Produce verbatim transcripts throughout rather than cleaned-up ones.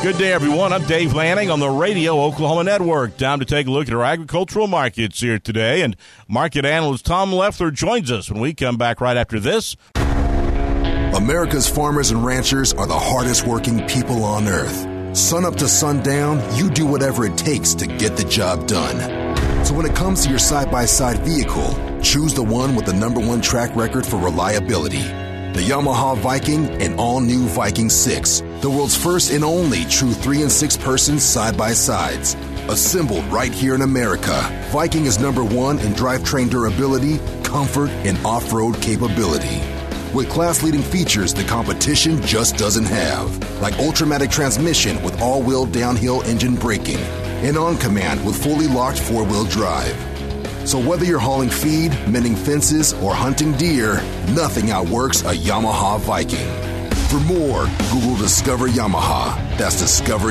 Good day, everyone. I'm Dave Lanning on the Radio Oklahoma Network. Time to take a look at our agricultural markets here today. And market analyst Tom Leffler joins us when we come back right after this. America's farmers and ranchers are the hardest working people on earth. Sun up to sundown, you do whatever it takes to get the job done. So when it comes to your side-by-side vehicle, choose the one with the number one track record for reliability. The Yamaha Viking and all-new Viking six, the world's first and only true three- and six-person side-by-sides. Assembled right here in America, Viking is number one in drivetrain durability, comfort, and off-road capability. With class-leading features the competition just doesn't have, like Ultramatic transmission with all-wheel downhill engine braking, and On Command with fully locked four-wheel drive. So whether you're hauling feed, mending fences, or hunting deer, nothing outworks a Yamaha Viking. For more, Google Discover Yamaha. That's Discover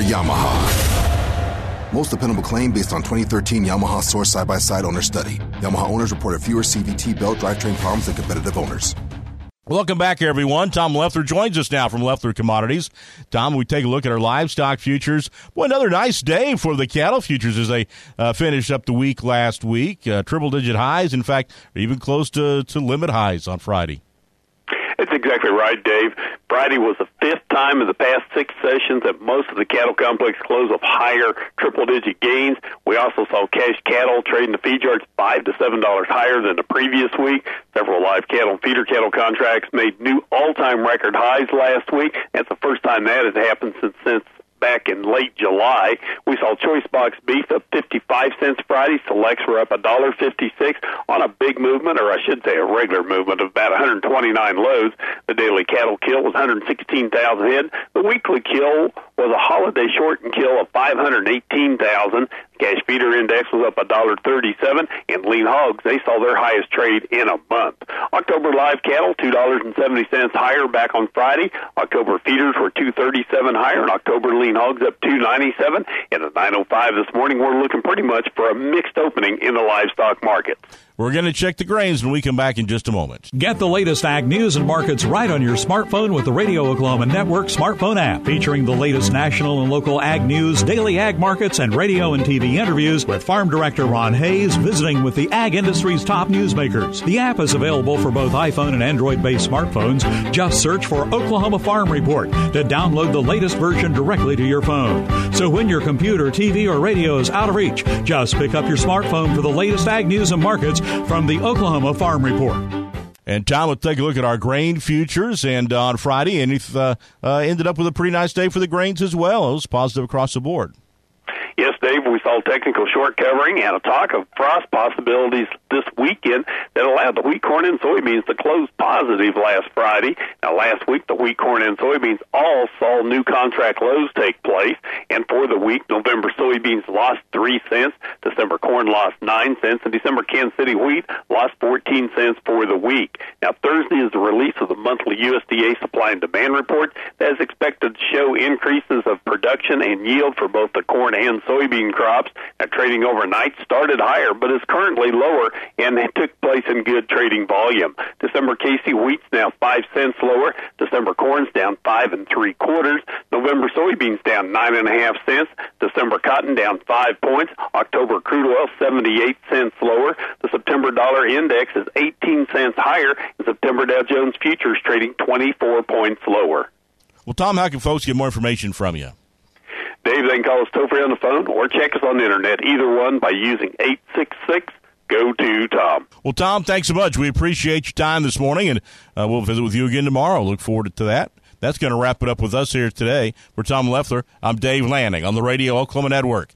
Yamaha. Most dependable claim based on twenty thirteen Yamaha Source Side-by-Side Owner Study. Yamaha owners reported fewer C V T belt drivetrain problems than competitive owners. Welcome back, everyone. Tom Leffler joins us now from Leffler Commodities. Tom, we take a look at our livestock futures. Boy, another nice day for the cattle futures as they uh, finished up the week last week. Uh, triple-digit highs, in fact, even close to, to limit highs on Friday. That's exactly right, Dave. Friday was the fifth time in the past six sessions that most of the cattle complex closed with higher triple-digit gains. We also saw cash cattle trading the feed yards five to seven dollars higher than the previous week. Several live cattle and feeder cattle contracts made new all-time record highs last week. That's the first time that has happened since since. back in late July. We saw choice box beef up fifty-five cents Friday. Selects were up one dollar fifty-six on a big movement, or I should say a regular movement of about one hundred twenty-nine loads. The daily cattle kill was one hundred sixteen thousand head. The weekly kill was a holiday shortened kill of five hundred eighteen thousand. Cash feeder index was up one dollar thirty-seven, and lean hogs, they saw their highest trade in a month. October live cattle, two dollars and seventy cents higher back on Friday. October feeders were two dollars and thirty-seven cents higher, and October lean hogs up two dollars and ninety-seven cents. And at nine oh five this morning, we're looking pretty much for a mixed opening in the livestock market. We're going to check the grains when we come back in just a moment. Get the latest ag news and markets right on your smartphone with the Radio Oklahoma Network smartphone app, featuring the latest national and local ag news, daily ag markets, and radio and T V interviews with Farm Director Ron Hayes visiting with the ag industry's top newsmakers. The app is available for both iPhone and Android-based smartphones. Just search for Oklahoma Farm Report to download the latest version directly to your phone. So when your computer, T V, or radio is out of reach, just pick up your smartphone for the latest ag news and markets from the Oklahoma Farm Report. And Tom, let's take a look at our grain futures. And on Friday, and it uh, uh, ended up with a pretty nice day for the grains as well. It was positive across the board. Yes, Dave, we saw technical short covering and a talk of frost possibilities this weekend that allowed the wheat, corn, and soybeans to close positive last Friday. Now, last week, the wheat, corn, and soybeans all saw new contract lows take place. And for the week, November soybeans lost three cents, December corn lost nine cents, and December Kansas City wheat lost fourteen cents for the week. Now, Thursday is the release of the monthly U S D A supply and demand report that is expected to show increases of production and yield for both the corn and soybean crops. Now, trading overnight started higher, but is currently lower and it took place in good trading volume. December K C wheat's now five cents lower. December corn's down five and three quarters. November soybeans down nine and a half cents. December cotton down five points. October crude oil seventy-eight cents lower. The September dollar index is eighteen cents higher. And September Dow Jones futures trading twenty-four points lower. Well, Tom, how can folks get more information from you? Dave, they can call us toll-free on the phone or check us on the internet, either one, by using eight six six, G O two, Tom. Well, Tom, thanks so much. We appreciate your time this morning, and uh, we'll visit with you again tomorrow. Look forward to that. That's going to wrap it up with us here today. For Tom Leffler, I'm Dave Lanning on the Radio Oklahoma Network.